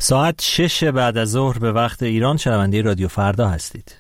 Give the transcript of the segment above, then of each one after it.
ساعت 6 بعد از ظهر به وقت ایران شنونده رادیو فردا هستید.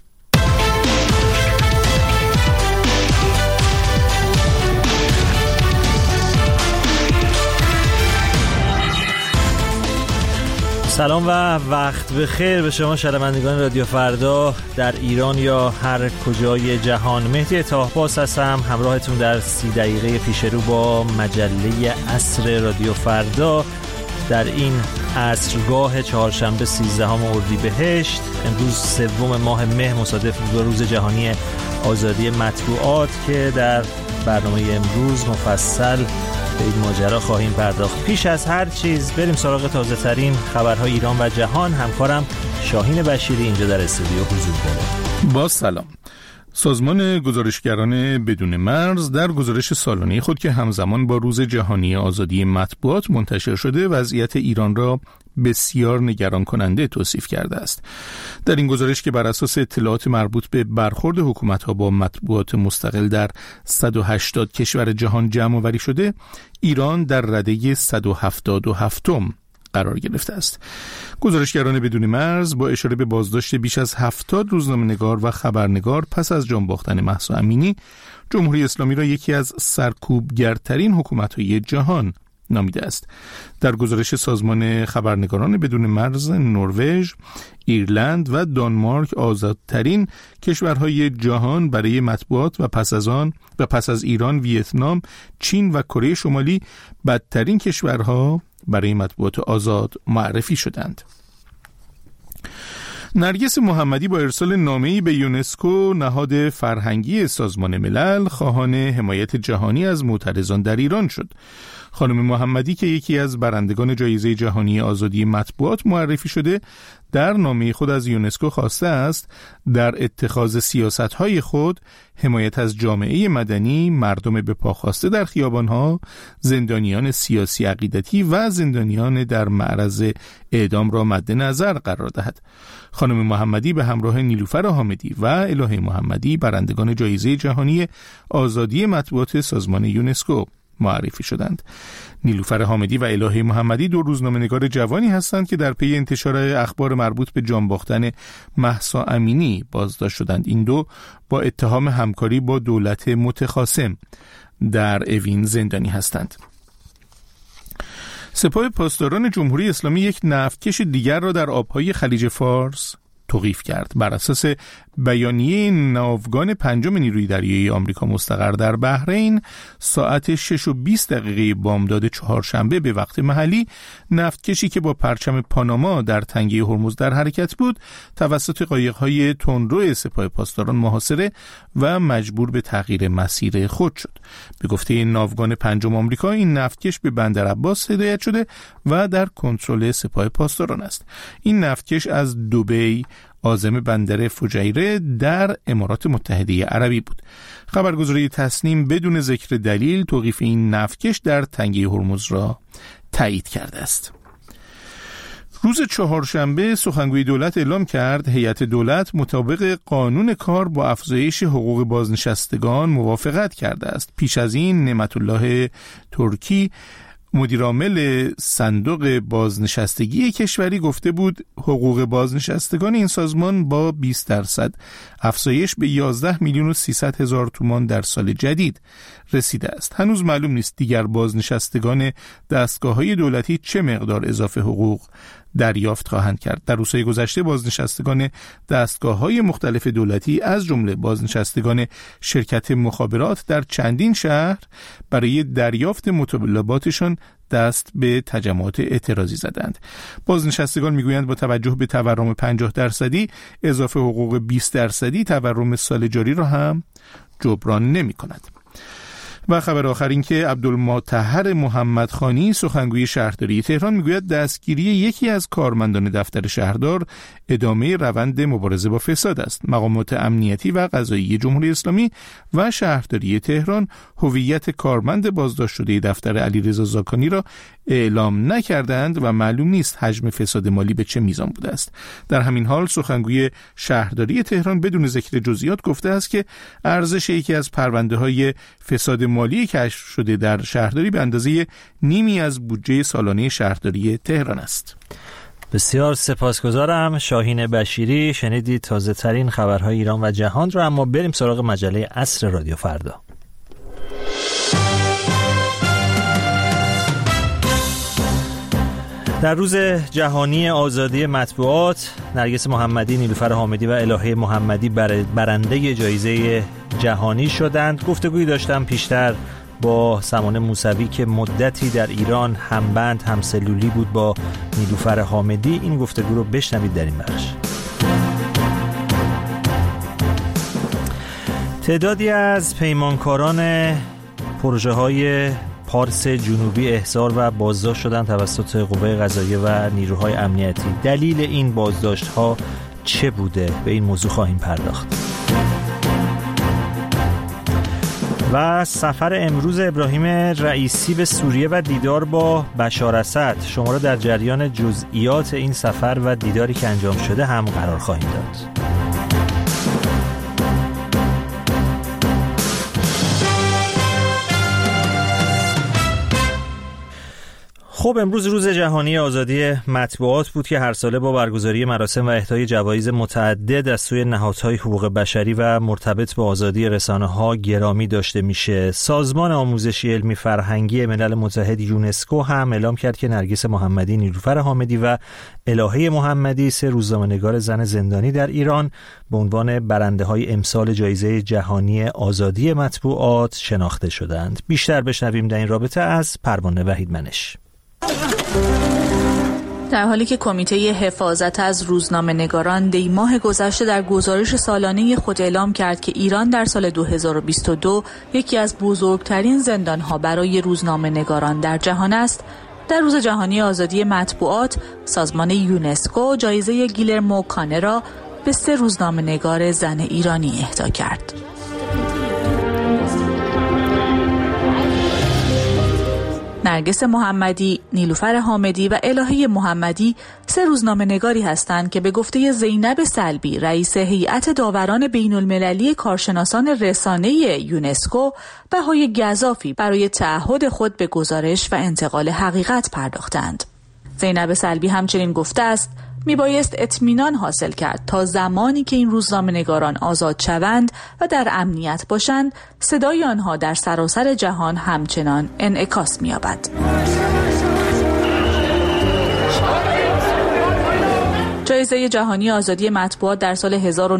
سلام و وقت بخیر به شما شنوندگان رادیو فردا در ایران یا هر کجای جهان. مهدی طاهباز هستم، همراهتون در 30 دقیقه پیش رو با مجله عصر رادیو فردا در این عصرگاه چهارشنبه 13 اردیبهشت. امروز 3 ماه مه مصادف با روز جهانی آزادی مطبوعات که در برنامه امروز مفصل به این ماجرا خواهیم پرداخت. پیش از هر چیز بریم سراغ تازه ترین خبرهای ایران و جهان. همکارم شاهین بشیری اینجا در استودیو حضور داره. با سلام. سازمان گزارشگران بدون مرز در گزارش سالانه خود که همزمان با روز جهانی آزادی مطبوعات منتشر شده وضعیت ایران را بسیار نگران کننده توصیف کرده است. در این گزارش که بر اساس اطلاعات مربوط به برخورد حکومت‌ها با مطبوعات مستقل در 180 کشور جهان جمع آوری شده، ایران در رده 177م قرار گرفته است. گزارشگران بدون مرز با اشاره به بازداشت بیش از 70 روزنامه‌نگار و خبرنگار پس از جان باختن مهسا امینی، جمهوری اسلامی را یکی از سرکوبگرترین حکومت‌های جهان نامیده است. در گزارش سازمان خبرنگاران بدون مرز، نروژ، ایرلند و دانمارک آزادترین کشورهای جهان برای مطبوعات و پس از ایران، ویتنام، چین و کره شمالی بدترین کشورها برای مطبوعات آزاد معرفی شدند. نرگس محمدی با ارسال نامه‌ای به یونسکو، نهاد فرهنگی سازمان ملل، خواهان حمایت جهانی از معترضان در ایران شد. خانم محمدی که یکی از برندگان جایزه جهانی آزادی مطبوعات معرفی شده، در نامه خود از یونسکو خواسته است در اتخاذ سیاست‌های خود حمایت از جامعه مدنی، مردم به پا خواسته در خیابان‌ها، زندانیان سیاسی عقیدتی و زندانیان در معرض اعدام را مد نظر قرار دهد. خانم محمدی به همراه نیلوفر حامدی و الهه محمدی برندگان جایزه جهانی آزادی مطبوعات سازمان یونسکو معرفی شدند. نیلوفر حامدی و الهه محمدی 2 روزنامه‌نگار جوانی هستند که در پی انتشار اخبار مربوط به جان باختن مهسا امینی بازداشت شدند. این 2 با اتهام همکاری با دولت متخاصم در اوین زندانی هستند. سپاه پاسداران جمهوری اسلامی یک نفتکش دیگر را در آبهای خلیج فارس توقیف کرد. بر اساس بیانیه ناوگان 5 نیروی دریایی آمریکا مستقر در بحرین، ساعت 6:20 بامداد چهارشنبه به وقت محلی، نفتکشی که با پرچم پاناما در تنگه هرمز در حرکت بود، توسط قایق‌های تندرو سپاه پاسداران محاصره و مجبور به تغییر مسیر خود شد. به گفته ناوگان 5 آمریکا، این نفتکش به بندر عباس هدایت شده و در کنترل سپاه پاسداران است. این نفتکش از دبی عازم بندر فجیره در امارات متحده عربی بود. خبرگزاری تصنیم بدون ذکر دلیل توقیف این نفتکش در تنگه هرمز را تایید کرده است. روز چهارشنبه سخنگوی دولت اعلام کرد هیئت دولت مطابق قانون کار با افزایش حقوق بازنشستگان موافقت کرده است. پیش از این نعمت الله ترکی، مدیرعامل صندوق بازنشستگی کشوری، گفته بود حقوق بازنشستگان این سازمان با 20% افزایش به 11,300,000 تومان در سال جدید رسیده است. هنوز معلوم نیست دیگر بازنشستگان دستگاه‌های دولتی چه مقدار اضافه حقوق دریافت خواهند کرد. در روزهای گذشته بازنشستگان دستگاه‌های مختلف دولتی از جمله بازنشستگان شرکت مخابرات در چندین شهر برای دریافت مطالباتشان دست به تجمعات اعتراضی زدند. بازنشستگان میگویند با توجه به تورم 50% اضافه حقوق 20% تورم سال جاری را هم جبران نمی‌کند. و خبر آخر این که عبدالمطهر محمدخانی، سخنگوی شهرداری تهران، میگوید دستگیری یکی از کارمندان دفتر شهردار ادامه روند مبارزه با فساد است. مقامات امنیتی و قضایی جمهوری اسلامی و شهرداری تهران هویت کارمند بازداشت شده دفتر علیرضا زاکانی را اعلام نکردند و معلوم نیست حجم فساد مالی به چه میزان بوده است. در همین حال سخنگوی شهرداری تهران بدون ذکر جزئیات گفته است که ارزش یکی از پرونده‌های فساد مالی کشف شده در شهرداری به اندازه نیمی از بودجه سالانه شهرداری تهران است. بسیار سپاسگزارم. شاهین بشیری. شنیدید تازه ترین خبرهای ایران و جهان رو. اما بریم سراغ مجله عصر رادیو فردا. در روز جهانی آزادی مطبوعات، نرگس محمدی، نیلوفر حامدی و الهه محمدی برنده جایزه جهانی شدند. گفتگویی داشتم پیشتر با سمانه موسوی که مدتی در ایران همبند همسلولی بود با نیلوفر حامدی. این گفتگو رو بشنوید در این بخش. تعدادی از پیمانکاران پروژه‌های پارس جنوبی احضار و بازداشت شدند توسط قوه قضاییه و نیروهای امنیتی. دلیل این بازداشت‌ها چه بوده؟ به این موضوع خواهیم پرداخت. و سفر امروز ابراهیم رئیسی به سوریه و دیدار با بشار اسد، شما را در جریان جزئیات این سفر و دیداری که انجام شده هم قرار خواهیم داد. خب امروز روز جهانی آزادی مطبوعات بود که هر ساله با برگزاری مراسم و اهدای جوایز متعدد از سوی نهادهای حقوق بشری و مرتبط با آزادی رسانه‌ها گرامی داشته میشه. سازمان آموزشی علمی فرهنگی ملل متحد یونسکو هم اعلام کرد که نرگس محمدی، نیلوفر حامدی و الهه محمدی، 3 روزنامه‌نگار زن زندانی در ایران، به عنوان برنده‌های امسال جایزه جهانی آزادی مطبوعات شناخته شدند. بیشتر بشنویم در این رابطه از پروانه وحیدمنش. در حالی که کمیته حفاظت از روزنامه‌نگاران دی ماه گذشته در گزارش سالانه خود اعلام کرد که ایران در سال 2022 یکی از بزرگترین زندان‌ها برای روزنامه‌نگاران در جهان است، در روز جهانی آزادی مطبوعات سازمان یونسکو جایزه گیلرمو کانه را به 3 روزنامه‌نگار زن ایرانی اهدا کرد. نرگس محمدی، نیلوفر حامدی و الهه محمدی 3 روزنامه‌نگاری هستند که به گفته زینب سلبی، رئیس هیئت داوران بین‌المللی کارشناسان رسانه یونسکو، بهای گزافی برای تعهد خود به گزارش و انتقال حقیقت پرداختند. زینب سلبی همچنین گفته است میبایست اطمینان حاصل کرد تا زمانی که این روزنامه‌نگاران آزاد شوند و در امنیت باشند، صدای آنها در سراسر جهان همچنان انعکاس می‌یابد. جایزه جهانی آزادی مطبوعات در سال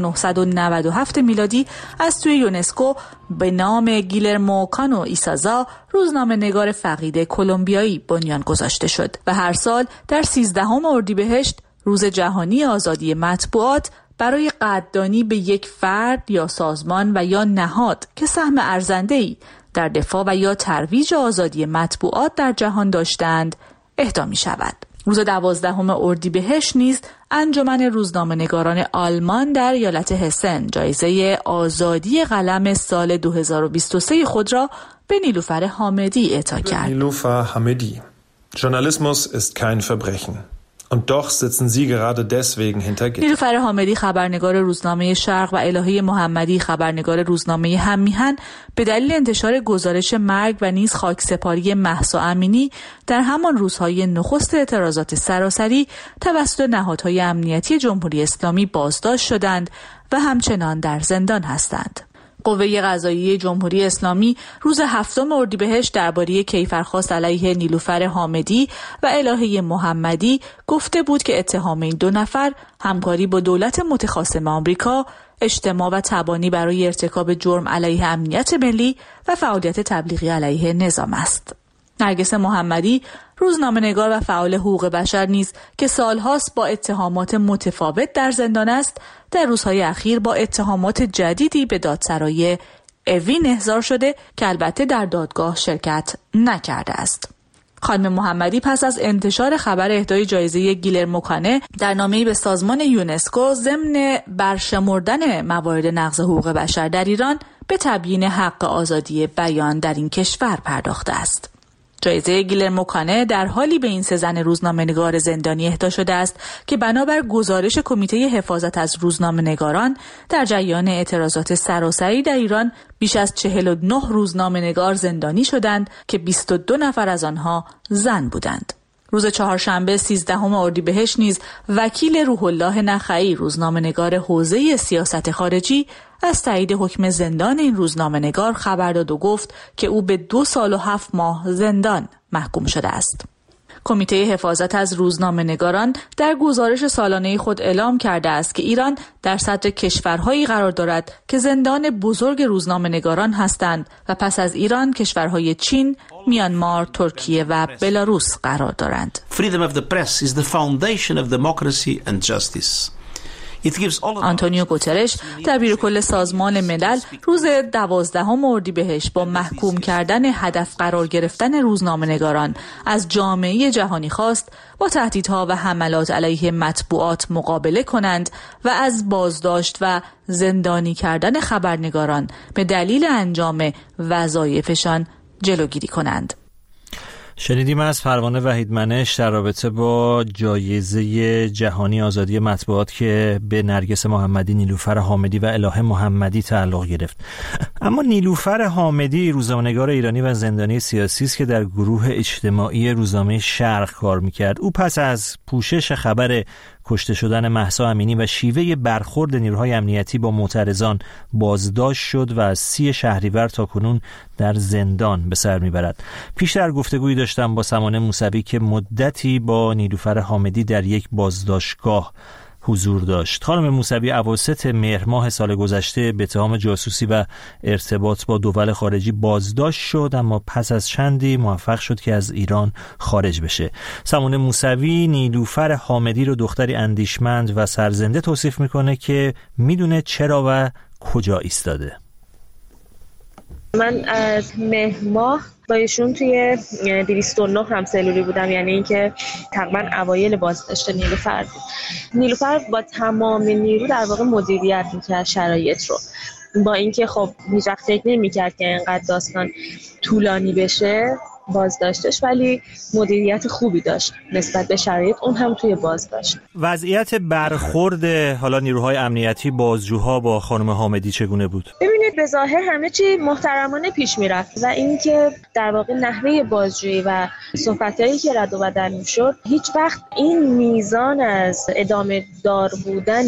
1997 میلادی از سوی یونسکو به نام گیلرمو کانو ایسازا، روزنامه‌نگار فقید کلمبیایی، بنیان گذاشته شد و هر سال در 13 اردیبهشت روز جهانی آزادی مطبوعات برای قدردانی به یک فرد یا سازمان و یا نهاد که سهم ارزنده‌ای در دفاع و یا ترویج آزادی مطبوعات در جهان داشتند اهدا می شود. روز 12 اردیبهشت نیز انجمن روزنامه‌نگاران آلمان در ایالت هسن جایزه آزادی قلم سال 2023 خود را به نیلوفر حامدی اعطا کرد. نیلوفر حامدی: Journalismus ist kein Verbrechen. Und doch sitzen Sie gerade deswegen hinter Gittern. نیلوفر حامدی خبرنگار روزنامه شرق و الهه محمدی خبرنگار روزنامه هممیهن به دلیل انتشار گزارش مرگ و نیز خاکسپاری مهسا امینی در همان روزهای نخست اعتراضات سراسری توسط نهادهای امنیتی جمهوری اسلامی بازداشت شدند و همچنان در زندان هستند. قوه قضاییه جمهوری اسلامی روز 7 اردیبهشت درباره کیفرخواست علیه نیلوفر حامدی و الهه محمدی گفته بود که اتهام این 2 نفر همکاری با دولت متخاصم آمریکا، اجتماع و تبانی برای ارتکاب جرم علیه امنیت ملی و فعالیت تبلیغی علیه نظام است. نرگس محمدی، روزنامه‌نگار و فعال حقوق بشر نیز که سالهاست با اتهامات متفاوت در زندان است، در روزهای اخیر با اتهامات جدیدی به دادسرای اوین احضار شده که البته در دادگاه شرکت نکرده است. خانم محمدی پس از انتشار خبر اهدای جایزه گیلرمو کانه در نامه‌ای به سازمان یونسکو ضمن برشمردن موارد نقض حقوق بشر در ایران به تبیین حق آزادی بیان در این کشور پرداخته است. جایزه گیلرمو کانه در حالی به این 3 زن روزنامه‌نگار زندانی اهدا شده است که بنابر گزارش کمیته حفاظت از روزنامه‌نگاران در جریان اعتراضات سراسری در ایران بیش از 49 روزنامه‌نگار زندانی شدند که 22 نفر از آنها زن بودند. روز چهارشنبه 13 اردیبهشت نیز وکیل روح الله نخعی روزنامه‌نگار حوزه سیاست خارجی از تایید حکم زندان این روزنامه‌نگار خبر داد و گفت که او به 2 سال و 7 ماه زندان محکوم شده است. کمیته حفاظت از روزنامه‌نگاران در گزارش سالانه خود اعلام کرده است که ایران در صدر کشورهایی قرار دارد که زندان بزرگ روزنامه‌نگاران هستند و پس از ایران کشورهای چین، میانمار، ترکیه و بلاروس قرار دارند. Freedom of the press is the foundation of democracy and justice. آنتونیو گوترش دبیر کل سازمان ملل روز 12 اردیبهشت با محکوم کردن هدف قرار گرفتن روزنامه‌نگاران از جامعه جهانی خواست با تهدیدها و حملات علیه مطبوعات مقابله کنند و از بازداشت و زندانی کردن خبرنگاران به دلیل انجام وظایفشان جلوگیری کنند. شنیدیم از پروانه وحیدمنش در رابطه با جایزه جهانی آزادی مطبوعات که به نرگس محمدی، نیلوفر حامدی و الهه محمدی تعلق گرفت. اما نیلوفر حامدی روزنامه‌نگار ایرانی و زندانی سیاسی است که در گروه اجتماعی روزنامه شرق کار می‌کرد. او پس از پوشش خبر کشته شدن مهسا امینی و شیوه برخورد نیروهای امنیتی با معترضان بازداشت شد و از 30 شهریور تا کنون در زندان به سر میبرد. پیشتر گفتگویی داشتم با سمانه موسوی که مدتی با نیلوفر حامدی در یک بازداشتگاه حضور داشت. خانم موسوی اواسط مهر ماه سال گذشته به اتهام جاسوسی و ارتباط با دول خارجی بازداشت شد، اما پس از چندی موفق شد که از ایران خارج بشه. سمانه موسوی نیلوفر حامدی رو دختری اندیشمند و سرزنده توصیف میکنه که میدونه چرا و کجا ایستاده. من از مهر ماه با ایشون توی 209 همسلولی بودم، یعنی اینکه تقریبا اوایل بازداشت نیلوفر بود. نیلوفر با تمام نیرو در واقع مدیریت میکرد شرایط رو، با اینکه خب هیچ وقت فکر نمیکرد که اینقدر داستان طولانی بشه بازداشتش، ولی مدیریت خوبی داشت نسبت به شرایط، اون هم توی بازداشت. وضعیت برخورد حالا نیروهای امنیتی بازجوها با خانم حامدی چگونه بود؟ ببینید به ظاهر همه چی محترمانه پیش میرفت و اینکه در واقع نحوه بازجویی و صحبتایی که رد و بدل میشد هیچ وقت این میزان از ادامه دار بودن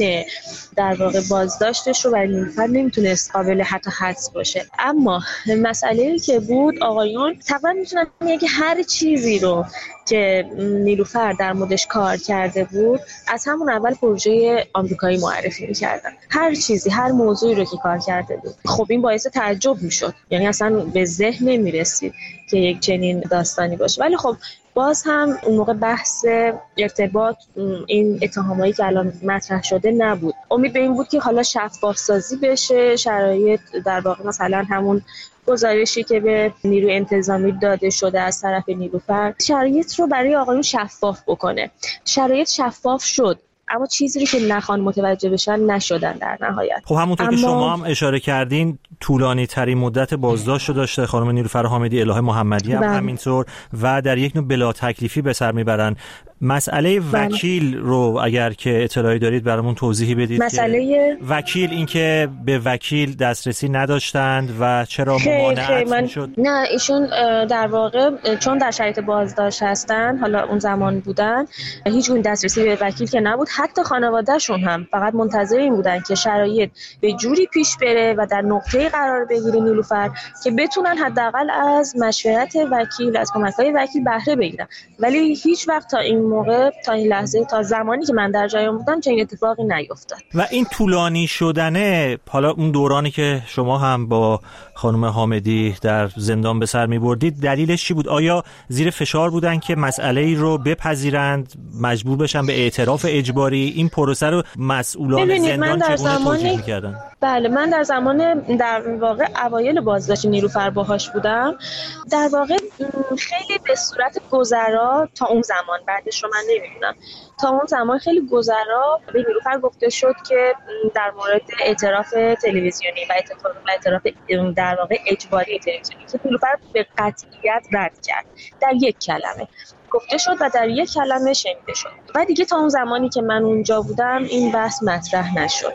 در واقع بازداشتش رو برای نیلوفر نمیتونست قابل حتی حدس باشه. اما مسئله‌ای که بود، آقایون تقریبا میتونن بگن که هر چیزی رو که نیلوفر در موردش کار کرده بود از همون اول پروژه آمریکایی معرفی می‌کردن. هر چیزی، هر موضوعی رو که کار کرده بود، خب این باعث تعجب میشد، یعنی اصلا به ذهن نمیرسید که یک چنین داستانی باشه. ولی خب باز هم اون موقع بحث ارتباط این اتهامایی که الان مطرح شده نبود. امید به این بود که حالا شفاف سازی بشه شرایط، در واقع مثلا همون گزارشی که به نیروی انتظامی داده شده از طرف نیلوفر شرایط رو برای آقایون شفاف بکنه. شرایط شفاف شد، اما چیزی رو که نخوان متوجه بشن نشدن در نهایت. خب همونطور که شما هم اشاره کردین طولانی ترین مدت بازداشت داشته خانم نیلوفر حامدی، الهه محمدی هم همینطور، و در یک نوع بلا تکلیفی به سر میبرن. مسئله وکیل رو اگر که اطلاعی دارید برامون توضیحی بدید. مسئله وکیل، این که به وکیل دسترسی نداشتند و چرا ممانعت میشد؟ نه، ایشون در واقع چون در شرایط بازداشت هستن، حالا اون زمان بودن، هیچ گونه دسترسی به وکیل که نبود. حتی خانواده‌شون هم فقط منتظر این بودن که شرایط به جوری پیش بره و در نقطه‌ای قرار بگیره نیلوفر که بتونن حداقل از مشورت وکیل، از کمک‌های وکیل بهره بگیرن. ولی هیچ وقت تا این موقع، تا این لحظه، تا زمانی که من در جای بودم چنین اتفاقی نیفتاد. و این طولانی شدنه، حالا اون دورانی که شما هم با خانم حامدی در زندان به سر می‌بردید، دلیلش چی بود؟ آیا زیر فشار بودن که مسئله‌ای رو بپذیرند، مجبور بشن به اعتراف اجباری؟ این پروسه رو مسئولان زندان چگونه توجیه می‌کردن؟ بله، من در زمان در واقع اوایل بازداشت نیلوفر باهاش بودم. در واقع خیلی به صورت گذرا تا اون زمان، بعدش رو من نمیدونم، تا اون زمان خیلی گذرا به نیلوفر گفته شد که در مورد اعتراف تلویزیونی و اعتراف در واقع اجباری تلویزیونی که نیلوفر به قطعیت رد کرد، در یک کلمه گفته شد و در یک کلمه شنیده شد. و دیگه تا اون زمانی که من اونجا بودم این بحث مطرح نشد.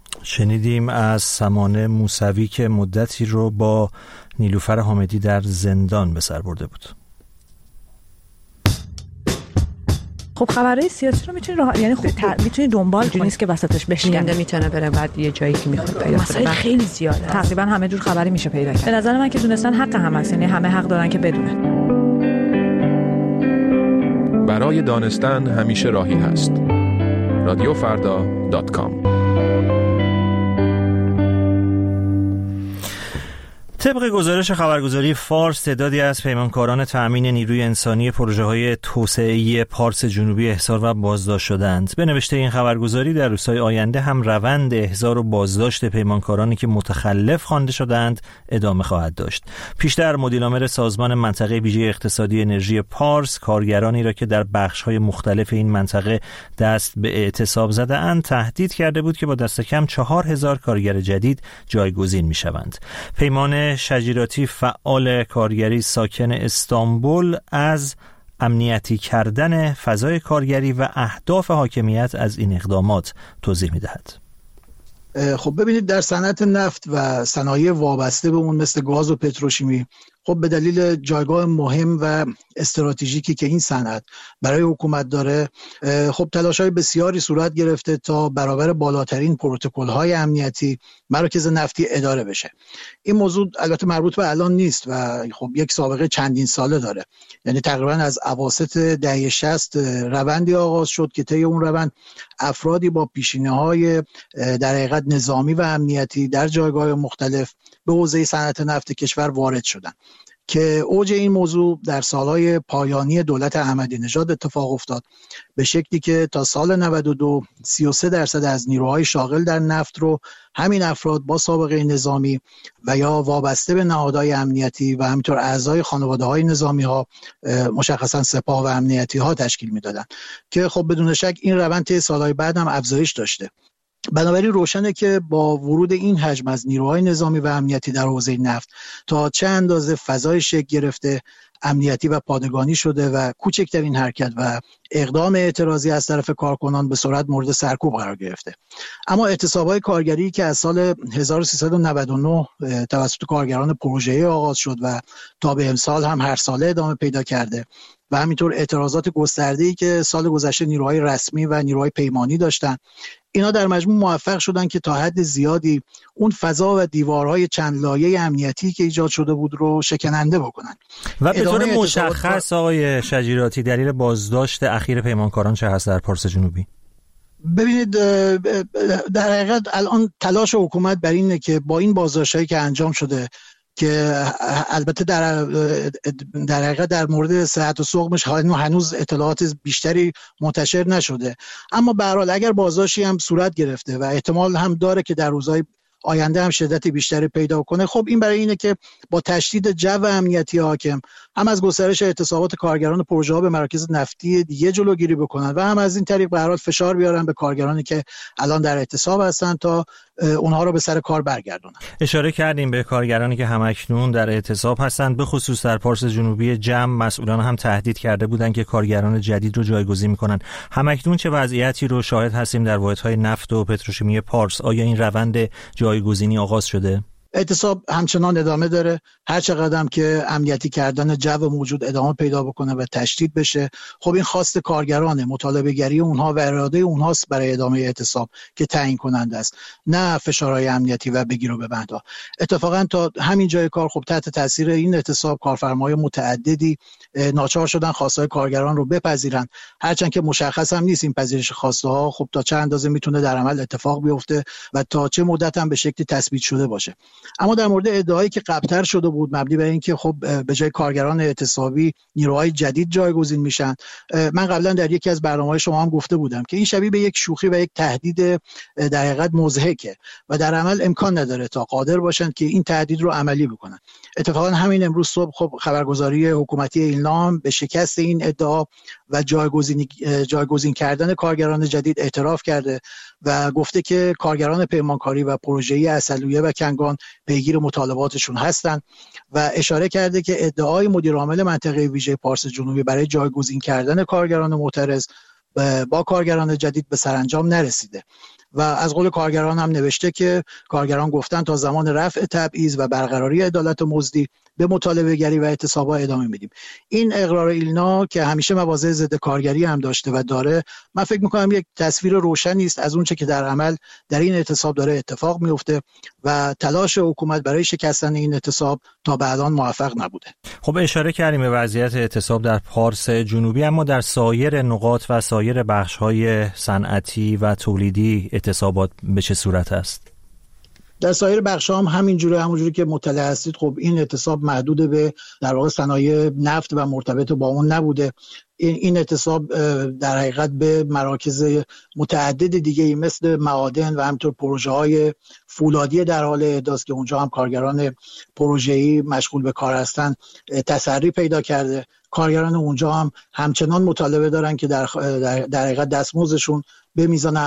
شنیدیم از سمانه موسوی که مدتی رو با نیلوفر حامدی در زندان به سر برده بود. خب خبرهای سیاسی رو میتونی یعنی خب میتونی دنبال کنی، نیست که وسطش بشینه، میتونه بره بعد یه جایی که میخواد پیدا کنه. مسائل خیلی زیاده، تقریبا همه جور خبری میشه پیدا کرد. به نظر من که دونستن حق همه است، یعنی همه حق دارن که بدونن. برای دانستن همیشه راهی هست. radiofarda.com. طبق گزارش خبرگزاری فارس، تعدادی از پیمانکاران تأمین نیروی انسانی پروژه‌های توسعه‌ای پارس جنوبی احضار و بازداشت شدند. به نوشته این خبرگزاری در روزهای آینده هم روند احضار و بازداشت پیمانکارانی که متخلف خوانده شدند ادامه خواهد داشت. پیشتر مدیرعامل سازمان منطقه ویژه اقتصادی انرژی پارس کارگرانی را که در بخش‌های مختلف این منطقه دست به اعتصاب زده‌اند تهدید کرده بود که با دست کم 4000 کارگر جدید جایگزین می‌شوند. پیمان شجیراتی، فعال کارگری ساکن استانبول، از امنیتی کردن فضای کارگری و اهداف حاکمیت از این اقدامات توضیح می‌دهد. خب ببینید، در صنعت نفت و صنایع وابسته به اون مثل گاز و پتروشیمی، خب به دلیل جایگاه مهم و استراتژیکی که این صنعت برای حکومت داره، خب تلاش‌های بسیاری صورت گرفته تا برابر بالاترین پروتکل‌های امنیتی مراکز نفتی اداره بشه. این موضوع البته مربوط به الان نیست و خب یک سابقه چندین ساله داره. یعنی تقریبا از اواسط دهه 60 روندی آغاز شد که طی اون روند افرادی با پیشینه‌های در حقیقت نظامی و امنیتی در جایگاه مختلف به حوزه صنعت نفت کشور وارد شدند که اوج این موضوع در سالهای پایانی دولت احمدی نژاد اتفاق افتاد، به شکلی که تا سال 92 33% از نیروهای شاغل در نفت رو همین افراد با سابقه نظامی و یا وابسته به نهادهای امنیتی و همینطور اعضای خانواده‌های نظامی‌ها، مشخصاً سپاه و امنیتی‌ها تشکیل می‌دادن که خب بدون شک این روند طی سالهای بعد هم افزایش داشته. بنابراین روشنه که با ورود این حجم از نیروهای نظامی و امنیتی در حوزه نفت تا چه اندازه فضای شکل گرفته، امنیتی و پادگانی شده و کوچکترین حرکت و اقدام اعتراضی از طرف کارکنان به سرعت مورد سرکوب قرار گرفته. اما اعتصاب‌های کارگری که از سال 1399 توسط کارگران پروژه‌ای آغاز شد و تا به امسال هم هر ساله ادامه پیدا کرده و همینطور اعتراضات گسترده‌ای که سال گذشته نیروهای رسمی و نیروهای پیمانی داشتن، اینا در مجموع موفق شدن که تا حد زیادی اون فضا و دیوارهای چند لایه امنیتی که ایجاد شده بود رو شکننده بکنن. و به طور مشخص آقای شجیراتی، دلیل بازداشت اخیر پیمانکاران چه هست در پارس جنوبی؟ ببینید، در حقیقت الان تلاش حکومت بر اینه که با این بازداشت‌هایی که انجام شده که البته در حقیقت در مورد صحت و سقمش هنوز اطلاعات بیشتری منتشر نشده، اما به هر حال اگر بازداشتی هم صورت گرفته و احتمال هم داره که در روزهای آینده هم شدت بیشتری پیدا کنه، خب این برای اینه که با تشدید جو امنیتی حاکم هم از گسترش اعتصابات کارگران پروژه‌ها به مراکز نفتی دیگه جلوگیری بکنن و هم از این طریق به هر حال فشار بیارن به کارگرانی که الان در اعتصاب هستن تا اونها رو به سر کار برگردونن. اشاره کردیم به کارگرانی که همکنون در اعتصاب هستند، به خصوص در پارس جنوبی جمع مسئولان هم تهدید کرده بودند که کارگران جدید رو جایگزین میکنن. همکنون چه وضعیتی رو شاهد هستیم در واحدهای نفت و پتروشیمی پارس؟ آیا این روند جایگزینی آغاز شده؟ اعتصاب همچنان ادامه داره، هر چقدر هم که امنیتی کردن جو موجود ادامه پیدا بکنه و تشدید بشه. خب این خواست کارگرانه، مطالبه گری اونها و اراده اونهاست برای ادامه اعتصاب که تعیین کننده است، نه فشارهای امنیتی و بگیر و ببندها. اتفاقا تا همین جای کار خب تحت تاثیر این اعتصاب کارفرمای متعددی ناچار شدن خواستهای کارگران رو بپذیرن، هرچند که مشخص هم نیست این پذیرش خواسته ها خب تا چه اندازه میتونه در عمل اتفاق بیفته و تا چه مدت هم به شکلی تثبیت شده باشه. اما در مورد ادعایی که قبل‌تر شده بود مبنی بر اینکه خب به جای کارگران اعتصابی نیروهای جدید جایگزین میشن، من قبلا در یکی از برنامه‌های شما هم گفته بودم که این شبیه به یک شوخی و یک تهدید در حقیقت مضحکه و در عمل امکان نداره تا قادر باشند که این تهدید رو عملی بکنن. اتفاقا همین امروز صبح خب خبرگزاری حکومتی ایلام به شکست این ادعا و جایگزین کردن کارگران جدید اعتراف کرده و گفته که کارگران پیمانکاری و پروژه‌ای عسلویه و کنگان پیگیر مطالباتشون هستند و اشاره کرده که ادعای مدیرعامل منطقه ویژه پارس جنوبی برای جایگزین کردن کارگران معترض با کارگران جدید به سرانجام نرسیده و از قول کارگران هم نوشته که کارگران گفتن تا زمان رفع تبعیض و برقراری عدالت مزدی به مطالبه گری و اعتصابات ادامه میدیم. این اقرار ایلنا که همیشه مواضع ضد کارگری هم داشته و داره، من فکر میکنم یک تصویر روشنی است از اونچه که در عمل در این اعتصاب داره اتفاق میفته و تلاش حکومت برای شکستن این اعتصاب تا به الان موفق نبوده. خب اشاره کردیم به وضعیت اعتصاب در پارس جنوبی، اما در سایر نقاط و سایر بخش‌های صنعتی و تولیدی اعتصابات به چه صورت است؟ در سایر بخش‌ها هم همونجوری که مطلع هستید. خب این اعتصاب محدود به در واقع صنایع نفت و مرتبط با اون نبوده. این اعتصاب در حقیقت به مراکز متعدد دیگه مثل معادن و همینطور پروژه‌های فولادی در حال احداث که اونجا هم کارگران پروژه‌ای مشغول به کار هستن تسری پیدا کرده. کارگران اونجا هم همچنان مطالبه دارن که در حقیقت دستمزدشون به میزان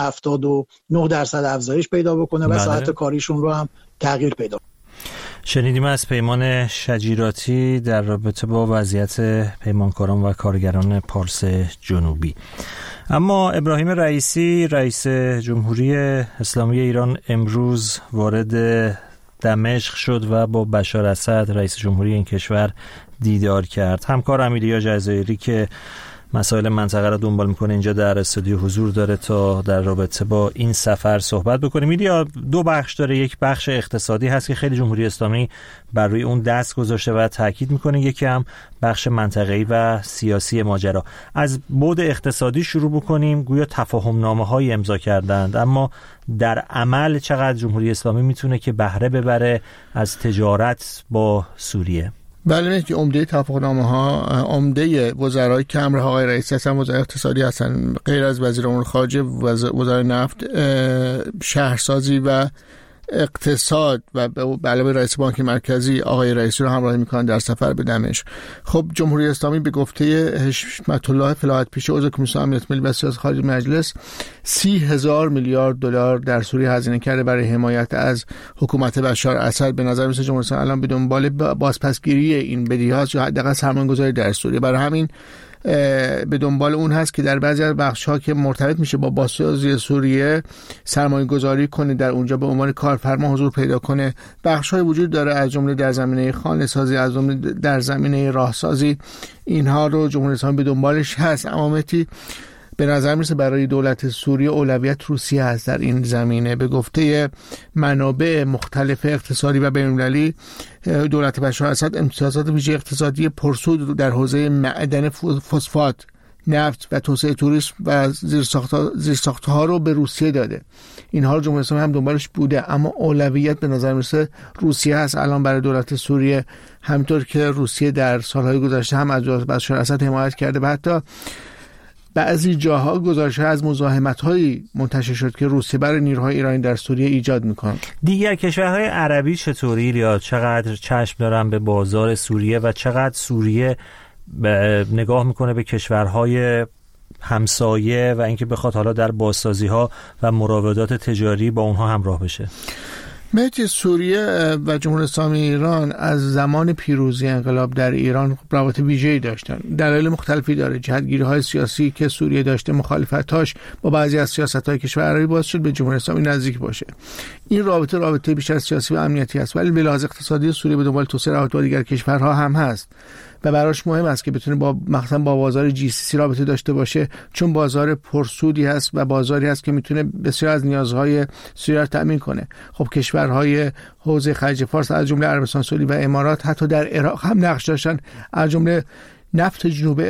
79% افزایش پیدا بکنه و ساعت کاریشون رو هم تغییر پیدا کنه. شنیدیم از پیمان شجیراتی در رابطه با وضعیت پیمانکاران و کارگران پارس جنوبی. اما ابراهیم رئیسی رئیس جمهوری اسلامی ایران امروز وارد دمشق شد و با بشار اسد رئیس جمهوری این کشور دیدار کرد. همکار امیلیا جزایری که مسائل منطقه را دنبال میکنه اینجا در استودیو حضور داره تا در رابطه با این سفر صحبت بکنیم. میدیا دو بخش داره، یک بخش اقتصادی هست که خیلی جمهوری اسلامی بر روی اون دست گذاشته و تاکید میکنه، یکی هم بخش منطقه‌ای و سیاسی ماجرا. از بعد اقتصادی شروع بکنیم. گویا تفاهم نامه‌های امضا کردند، اما در عمل چقدر جمهوری اسلامی میتونه که بهره ببره از تجارت با سوریه؟ بله، که عمده تفاهم‌نامه‌ها عمده وزرای که همراه آقای رئیسی هستن وزرای اقتصادی هستن، غیر از وزیر امور خارجه، وزرای نفت، شهرسازی و اقتصاد و به علاوه رئیس بانک مرکزی آقای رئیسی رو همراهی میکنن در سفر به دمشق. خب جمهوری اسلامی به گفته حشمت الله فلاحت پیشه عضو کمیسیون امنیت ملی و سیاست خارجی مجلس 30,000 میلیارد دلار در سوریه هزینه کرده برای حمایت از حکومت بشار اسد. به نظر میاد جمهوری اسلامی الان به دنبال بازپسگیری این بدهی‌هاست یا حداقل سرمایه‌گذاری در سوریه. برای همین به دنبال اون هست که در بعضی از بخش‌ها که مرتبط میشه با بازسازی سوریه سرمایه گذاری کنه، در اونجا به عنوان کارفرما حضور پیدا کنه. بخش‌های وجود داره از جمله در زمینه خانه‌سازی، از جمله در زمینه راهسازی. اینها رو جمهوری اسلامی به دنبالش هست. امامتی به نظر میرسه برای دولت سوریه اولویت روسیه هست در این زمینه. به گفته منابع مختلف اقتصادی و بین‌المللی، دولت بشار اسد امتیازات ویژه اقتصادی پرسود در حوزه معدن فسفات، نفت و توسعه توریسم و زیرساخت‌ها رو به روسیه داده. اینها رو جمهوری اسلامی هم دنبالش بوده، اما اولویت به نظر میرسه روسیه هست الان برای دولت سوریه، همونطور که روسیه در سالهای گذشته هم از بشار اسد حمایت کرده و حتی بعضی جاها گزارش‌ها از مزاحمت‌هایی منتشر شد که روسیه برای نیروهای ایرانی در سوریه ایجاد می‌کنه. دیگر کشورهای عربی چطوری یا چقدر چشم دارن به بازار سوریه و چقدر سوریه نگاه میکنه به کشورهای همسایه و اینکه بخواد حالا در بازسازی‌ها و مراودات تجاری با اونها همراه بشه؟ مهدی، سوریه و جمهوری اسلامی ایران از زمان پیروزی انقلاب در ایران روابط ویژه‌ای داشتن. دلایل مختلفی داره. جهتگیری‌های سیاسی که سوریه داشته، مخالفتاش با بعضی از سیاست‌های کشور عربی باعث شد به جمهوری اسلامی نزدیک باشه. این رابطه بیشتر سیاسی و امنیتی است، ولی به لحاظ اقتصادی سوریه به دنبال توسعه روابط با دیگر کشورها هم هست و براش مهم است که بتونه مثلا با بازار GCC رابطه داشته باشه، چون بازار پرسودی هست و بازاری هست که میتونه بسیار از نیازهای سوریه رو تامین کنه. خب کشورهای حوزه خلیج فارس از جمله عربستان سعودی و امارات حتی در عراق هم نقش داشتن، از جمله نفت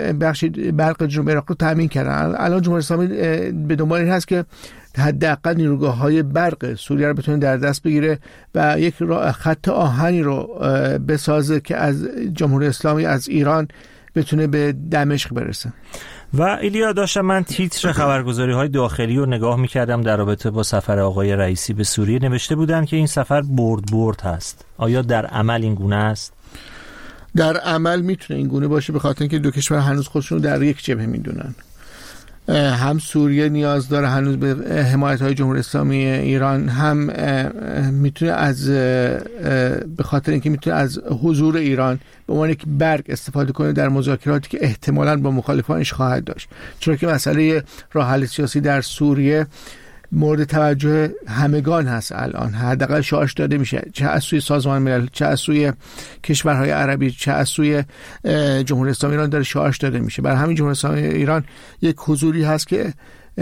برق جنوب عراق رو تامین کردن. الان جمهوری اسلامی به دنبال این هست که حداقل نیروگاه‌های برق سوریه رو بتونه در دست بگیره و یک خط آهنی رو بسازه که از جمهوری اسلامی از ایران بتونه به دمشق برسه. و ایلیا، داشتم من تیتر خبرگزاری‌های داخلی رو نگاه می‌کردم در رابطه با سفر آقای رئیسی به سوریه. نوشته بودن که این سفر برد هست. آیا در عمل این گونه است؟ در عمل میتونه این گونه باشه، به خاطر اینکه دو کشور هنوز خودشون رو در یک جبهه میدونن. هم سوریه نیاز داره هنوز به حمایت‌های جمهوری اسلامی ایران، هم میتونه به خاطر اینکه میتونه از حضور ایران به عنوان یک برگ استفاده کنه در مذاکراتی که احتمالاً با مخالفانش خواهد داشت، چون که مسئله راه حل سیاسی در سوریه مورد توجه همگان هست الان، حداقل شعارش داده میشه، چه از سوی سازمان ملل، چه از سوی کشورهای عربی، چه از سوی جمهوری اسلامی ایران داره شعارش داده میشه. برای همین جمهوری اسلامی ایران یک حضوری هست که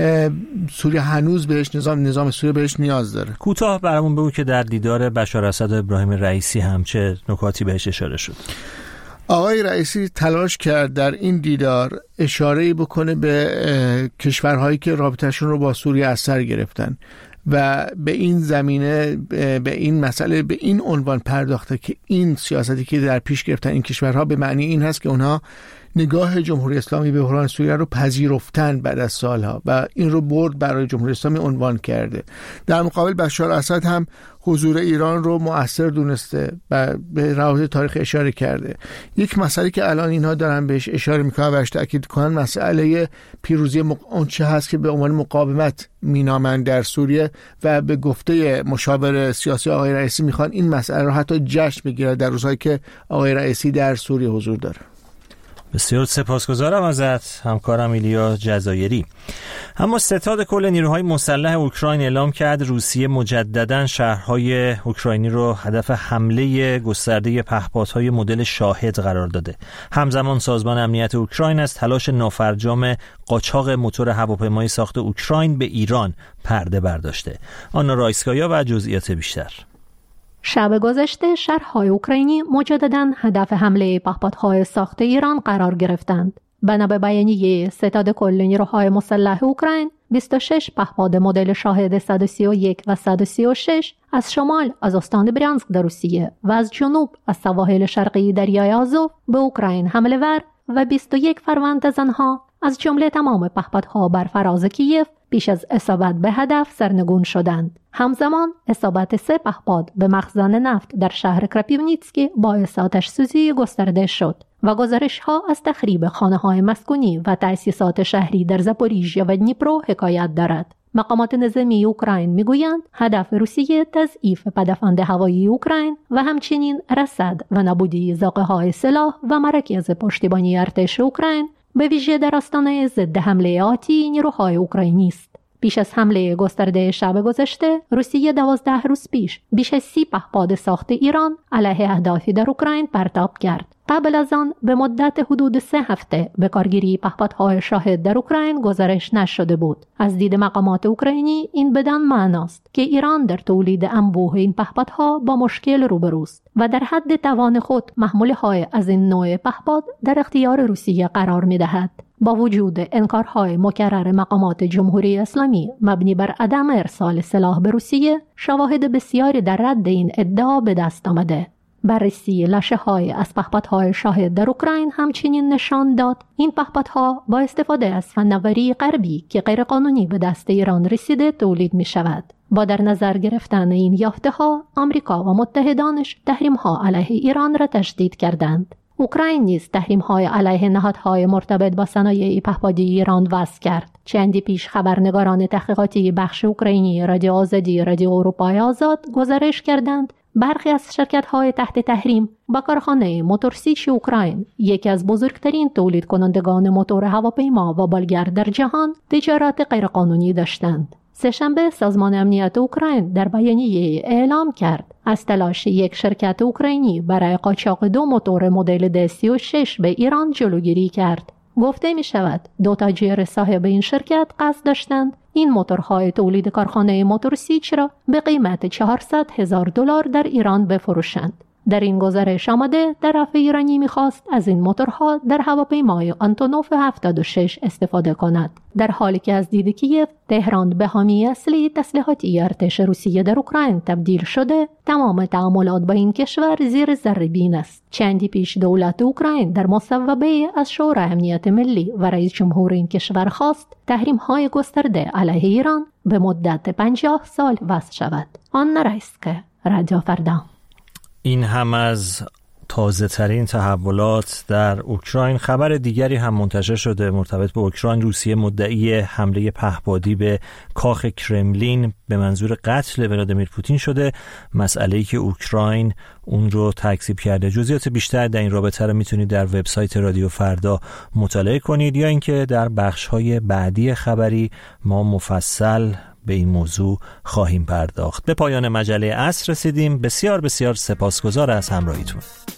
سوریه هنوز بهش نظام سوریه بهش نیاز داره. کوتاه برامون بگو که در دیدار بشار اسد و ابراهیم رئیسی هم چه نکاتی بهش اشاره شد؟ آقای رئیسی تلاش کرد در این دیدار اشاره‌ای بکنه به کشورهایی که رابطه‌شون رو با سوریه از سر گرفتن و به این زمینه، به این مسئله، به این عنوان پرداخته که این سیاستی که در پیش گرفتن این کشورها به معنی این هست که اونها نگاه جمهوری اسلامی به بحران سوریه رو پذیرفتن بعد از سالها و این رو برد برای جمهوری اسلامی عنوان کرده. در مقابل بشار اسد هم حضور ایران رو مؤثر دونسته و به روابط تاریخ اشاره کرده. یک مسئله که الان اینها دارن بهش اشاره میکنن و بهش تاکید کنن مسئله پیروزی اون چه هست که به عنوان مقاومت مینامند در سوریه و به گفته مشاور سیاسی آقای رئیسی میخوان این مسئله رو حتی جشن بگیرد در روزهایی که آقای رئیسی در سوریه حضور داره. بسیار سپاسگزارم ازت همکارم ایلیا جزایری. اما ستاد کل نیروهای مسلح اوکراین اعلام کرد روسیه مجددا شهرهای اوکراینی رو هدف حمله گسترده پهپادهای مدل شاهد قرار داده. همزمان سازمان امنیت اوکراین از تلاش نافرجام قاچاق موتور هواپیمایی ساخت اوکراین به ایران پرده برداشته. آنا رایسکایا و جزئیات بیشتر. شب گذشته شهرهای اوکراینی مجدداً هدف حمله پهپادهای ساخت ایران قرار گرفتند. بنا به بیانیه ستاد کل نیروهای مسلح اوکراین، 26 پهپاد مدل شاهد 131 و 136 از شمال از استان برянسک در روسیه و از جنوب از سواحل شرقی دریای آزوف به اوکراین حمله ور و 21 فروند از آنها از جمله تمام پهپادها بر فراز کیف پیش از اصابت به هدف سرنگون شدند. همزمان اصابت 3 پهپاد به مخزن نفت در شهر کراپیونیتسکی باعث آتش سوزی گسترده شد و گزارش‌ها از تخریب خانه‌های مسکونی و تأسیسات شهری در زاپوریژیا و دنیپرو حکایت دارد. مقامات نظامی اوکراین میگویند هدف روسیه تضعیف پدافند هوایی اوکراین و همچنین رصد و نابودی زاغه‌های سلاح و مراکز پشتیبانی ارتش اوکراین به ویژه در آستانه ضد حمله آتی نیروهای اوکراینی است. پیش از حمله گسترده شب گذشته، روسیه 12 روز پیش بیش از 30 پهپاد ساخت ایران علیه اهدافی در اوکراین پرتاب کرد. قبل از آن به مدت حدود 3 هفته به کارگیری پهپادهای شاهد در اوکراین گزارش نشده بود. از دید مقامات اوکراینی این بدان معناست که ایران در تولید انبوه این پهپادها با مشکل روبروست و در حد توان خود محموله‌های از این نوع پهپاد در اختیار روسیه قرار می‌دهد. با وجود انکارهای مکرر مقامات جمهوری اسلامی مبنی بر عدم ارسال سلاح به روسیه، شواهد بسیاری در رد این ادعا به دست آمده. بررسی لاشه‌های از پهپادهای شاهد در اوکراین همچنین نشان داد این پهپادها با استفاده از فناوری غربی که غیرقانونی به دست ایران رسیده تولید می شود. با در نظر گرفتن این یافته‌ها، آمریکا و متحدانش تحریم‌ها علیه ایران را تشدید کردند. اوکراین نیز تحریم‌های علیه نهادهای مرتبط با صنایع پهپادی ایران وضع کرد. چندی پیش خبرنگاران تحقیقاتی بخش اوکراینی رادیو آزادی رادیو اروپای آزاد گزارش کردند برخی از شرکت‌های تحت تحریم با کارخانه موتورسیچ اوکراین، یکی از بزرگترین تولید کنندگان موتور هواپیما و بالگرد در جهان، تجارت غیرقانونی داشتند. سه‌شنبه سازمان امنیت اوکراین در بیانیه اعلام کرد از تلاش یک شرکت اوکراینی برای قاچاق 2 موتور مدل D36 به ایران جلوگیری کرد. گفته می شود 2 تاجر صاحب این شرکت قصد داشتند این موتورهای تولید کارخانه موتورسیچ را به قیمت $400,000 در ایران بفروشند. در این گزارش آمده طرف ایرانی می‌خواست از این موتورها در هواپیمای آنتونوف 76 استفاده کند، در حالی که از دید کیف تهران به حامی اصلی تسلیحاتی ارتش روسیه در اوکراین تبدیل شده، تمام تعاملات با این کشور زیر ذره‌بین است. چندی پیش دولت اوکراین در مصوبه از شورای امنیت ملی و رئیس جمهور این کشور خواست تحریم‌های گسترده علیه ایران به مدت 50 سال وضع شود. آن رئیس که رادیو فردا. این هم از تازه ترین تحولات در اوکراین. خبر دیگری هم منتشر شده مرتبط به اوکراین. روسیه مدعی حمله پهپادی به کاخ کرملین به منظور قتل ولادیمیر پوتین شده، مسئله‌ای که اوکراین اون رو تکذیب کرده. جزئیات بیشتر در این رابطه رو میتونید در وبسایت رادیو فردا مطالعه کنید یا اینکه در بخش‌های بعدی خبری ما مفصل به این موضوع خواهیم پرداخت. به پایان مجله عصر رسیدیم. بسیار بسیار سپاسگزار از همراهیتون.